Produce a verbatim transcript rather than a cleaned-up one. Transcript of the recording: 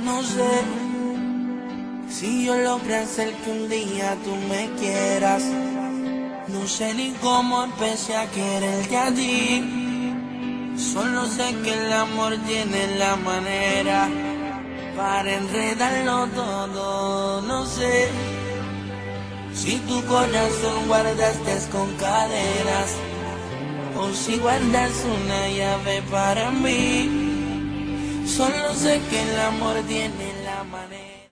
No sé si yo logré hacer que un día tú me quieras. No sé ni cómo empecé a quererte a ti. Solo sé que el amor tiene la manera para enredarlo todo. No sé si tu corazón guardaste con cadenas o si guardas una llave para mí. Solo sé que el amor tiene